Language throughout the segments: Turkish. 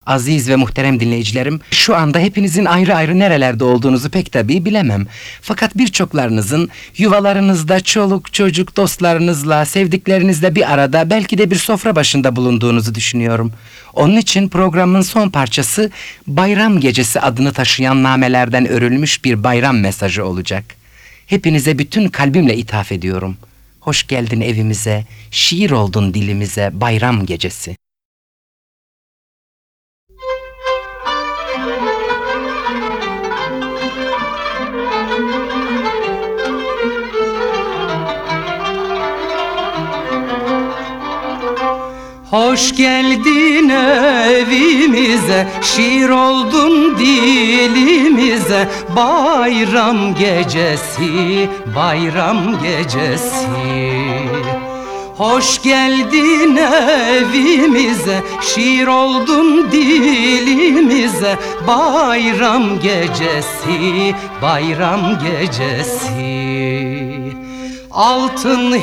Aziz ve muhterem dinleyicilerim, şu anda hepinizin ayrı ayrı nerelerde olduğunuzu pek tabii bilemem. Fakat birçoklarınızın yuvalarınızda çoluk çocuk dostlarınızla, sevdiklerinizle bir arada belki de bir sofra başında bulunduğunuzu düşünüyorum. Onun için programın son parçası Bayram Gecesi adını taşıyan namelerden örülmüş bir bayram mesajı olacak. Hepinize bütün kalbimle ithaf ediyorum. Hoş geldin evimize, şiir oldun dilimize bayram gecesi. Hoş geldin evimize, şiir oldun dilimize. Bayram gecesi, bayram gecesi. Hoş geldin evimize, şiir oldun dilimize. Bayram gecesi, bayram gecesi. Altın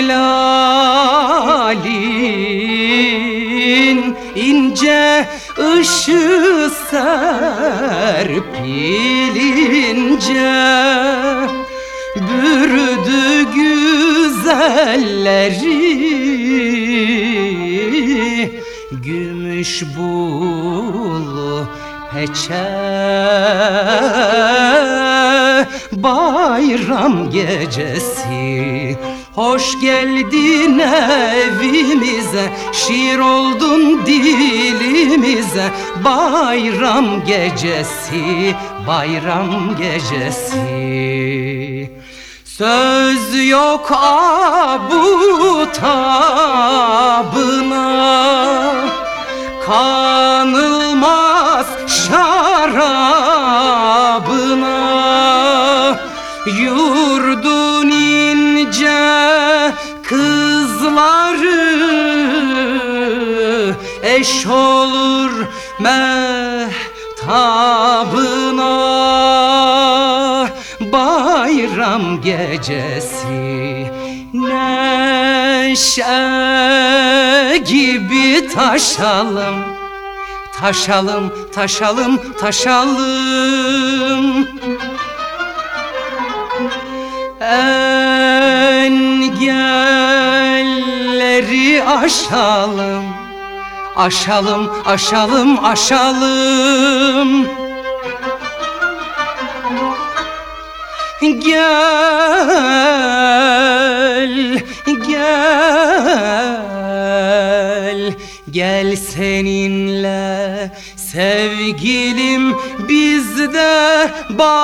hilalin ince ışığı serpilince bürüdü güzelleri gümüş bulu peçe. Bayram gecesi, hoş geldin evimize, şiir oldun dilimize. Bayram gecesi, bayram gecesi. Söz yok abu tabına, kanılmaz şarabına. Yurdun ince kızları eş olur mehtabına. Bayram gecesi neşe gibi taşalım, taşalım, taşalım, taşalım. Engelleri aşalım, aşalım, aşalım, aşalım. Gel, gel, gel seninle sevgilim biz de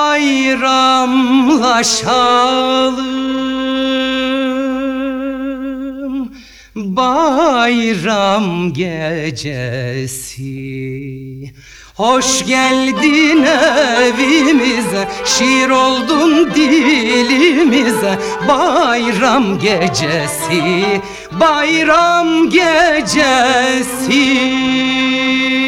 bayramlaşalım. Bayram gecesi, hoş geldin evimize, şiir oldun dilimize. Bayram gecesi, bayram gecesi.